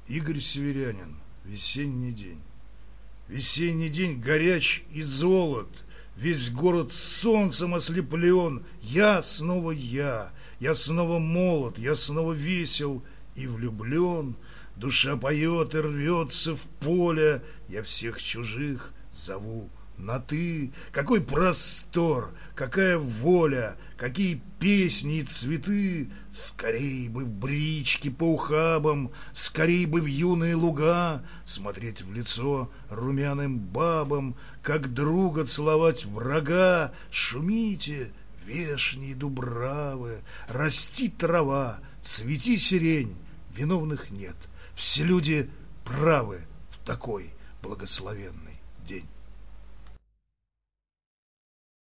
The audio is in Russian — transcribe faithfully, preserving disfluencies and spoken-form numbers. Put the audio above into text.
Игорь Северянин. Весенний день. Весенний день горяч и золот. Весь город солнцем ослеплен. Я снова я. Я снова молод. Я снова весел и влюблен. Душа поет и рвется в поле. Я всех чужих зову на ты. Какой простор, какая воля, какие песни и цветы. Скорей бы в бричке по ухабам, скорей бы в юные луга, смотреть в лицо румяным бабам, как друга целовать врага. Шумите, вешние дубравы, расти трава, цвети сирень. Виновных нет, все люди правы в такой благословенный день.